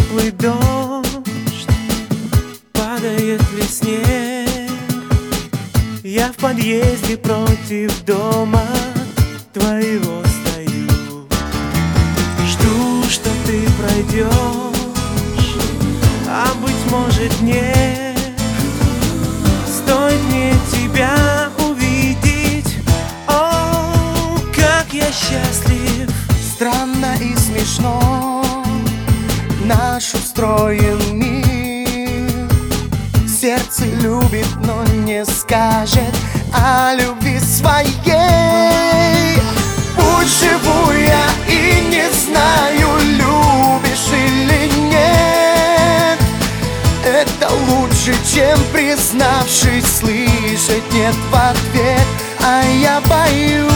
теплый дождь, падает ли снег. Я в подъезде против дома твоего стою, жду, что ты пройдешь, а быть может нет. Стоит мне тебя увидеть, о, как я счастлив. Странно и смешно наш устроен мир. Сердце любит, но не скажет о любви своей. Пусть живу я и не знаю, любишь или нет. Это лучше, чем, признавшись, слышать нет в ответ. А я боюсь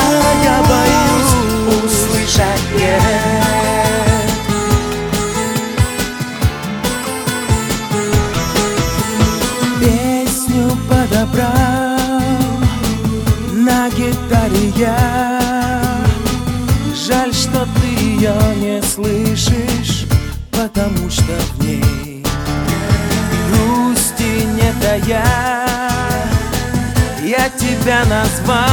услышать нет. Песню подобрал на гитаре я. Жаль, что ты ее не слышишь, потому что в ней грусти не тая. Я тебя назвал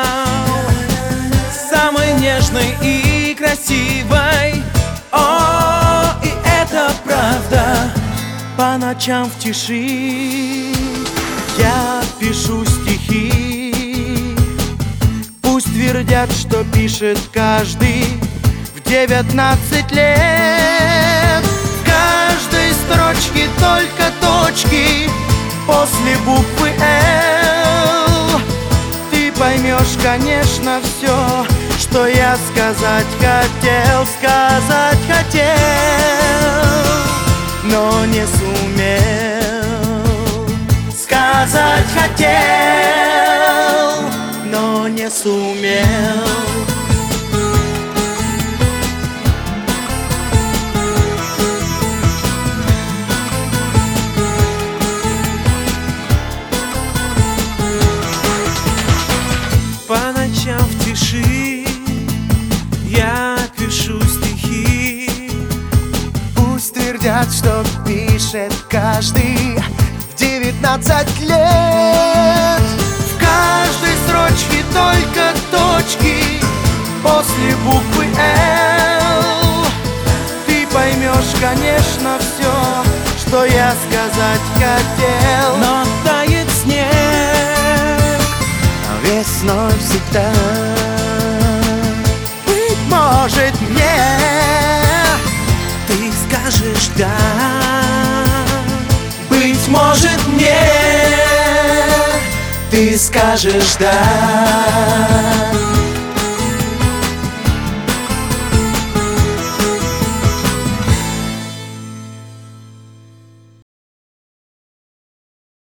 самой нежной и красивой. О, и это правда. По ночам в тиши я пишу стихи. Пусть твердят, что пишет каждый в 19 лет. В каждой строчке только точки после буквы «Л». Ты поймешь, конечно, все, что я сказать хотел, но не сумел. Сказать хотел, но не сумел. По ночам в тиши я пишу стихи. Пусть твердят, что пишет каждый в 19 лет. В каждой строчке только точки после буквы «Л». Ты поймешь, конечно, все, что я сказать хотел. Но тает снег весной всегда. Быть может, мне ты скажешь «да». Быть может, мне ты скажешь «да».